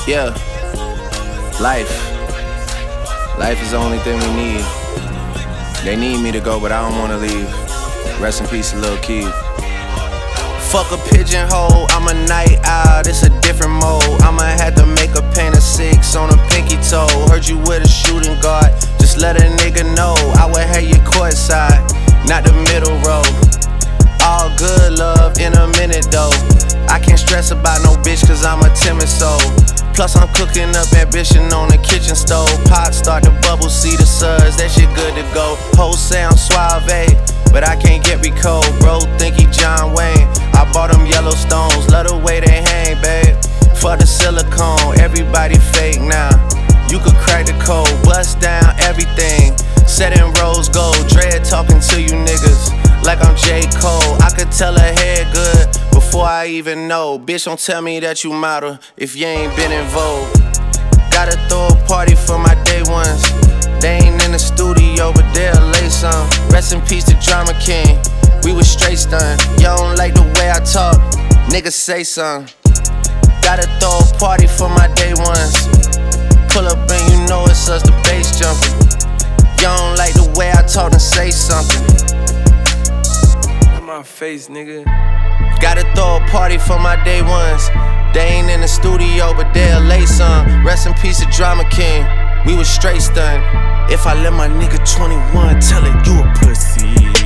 Yeah, life is the only thing we need. They need me to go, but I don't wanna leave. Rest in peace, Lil Keith. Fuck a pigeonhole, I'm a night owl, it's a different mode. I'ma have to make a paint of 6 on a pinky toe. Heard you with a shooting guard, just let a nigga know. I would have you courtside, not the middle row. All good love in a minute though. I can't stress about no bitch cause I'm a timid soul. Plus I'm cooking up ambition on the kitchen stove. Pot start to bubble, see the suds, that shit good to go. Whole sound suave, but I can't get me cold. Bro think he John Wayne, I bought them Yellowstones. Love the way they hang, babe. For the silicone, everybody fake now. You could crack the code, bust down everything. Set in rose gold, dread talking to you niggas like I'm J. Cole. I could tell her head good before I even know. Bitch, don't tell me that you model if you ain't been in vogue. Gotta throw a party for my day ones. They ain't in the studio, but they'll lay some. Rest in peace to Drama King, we was straight stunned. You don't like the way I talk, niggas say something. Gotta throw a party for my day ones. Pull up and you know it's us, the bass jumping. You don't like the way I talk, then say something. My face, nigga. Gotta throw a party for my day ones. They ain't in the studio, but they'll lay some. Rest in peace to Drama King, we was straight stunned. If I let my nigga 21 tell it, you a pussy.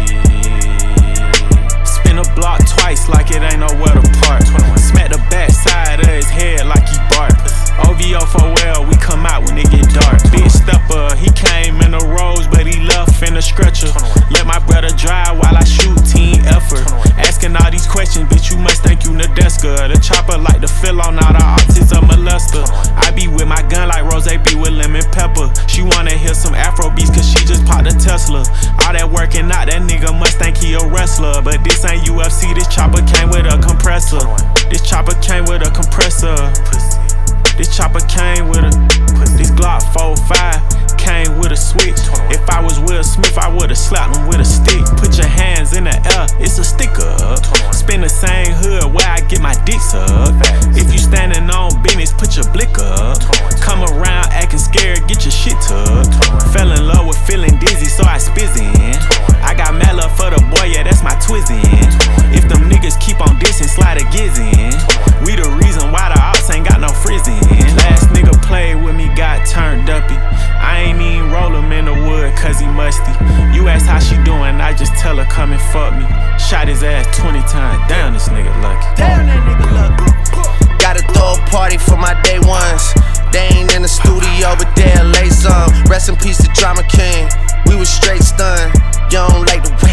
Spin a block twice like it ain't nowhere to park. Smack the back side of his head like he bark. OVO for well, we come out when it get dark. Big stepper, he came in a rose, but he left in a stretcher. Let my brother drive while I shoot, team effort. Asking all these questions, bitch, you must think you Nadeska. The chopper like to fill on all the optics of molester. I be with my gun like Rose be with lemon pepper. She wanna hear some Afro beats cause she just popped a Tesla. All that working out, that nigga must think he a wrestler. But this ain't UFC, this chopper came with a compressor. This chopper came with a compressor. This chopper came with a, this Glock 45 came with a switch. If I was Will Smith, I would've slapped him with a stick. Put your hands in the air, it's a sticker up. Spin the same hood where I get my dicks up. If you standing on business, put your blick up. Come around acting scared, get your shit tucked. Fell in love with feeling dizzy, so I spizzin'. I got mad love for the boy, yeah, that's my twizzin'. If them niggas keep on dissing, slide a giz in. We the reason why the ops ain't got no frizzin'. Last nigga played with me, got turned uppy. I ain't even roll him in the wood cause he musty. You ask how she doing, I just tell her come and fuck me. Shot his ass 20 times, damn this nigga lucky. Damn that nigga lucky. Gotta throw a party for my day ones. They ain't in the studio, but they'll lay some. Rest in peace to Drama King, we was straight stunned. You don't like the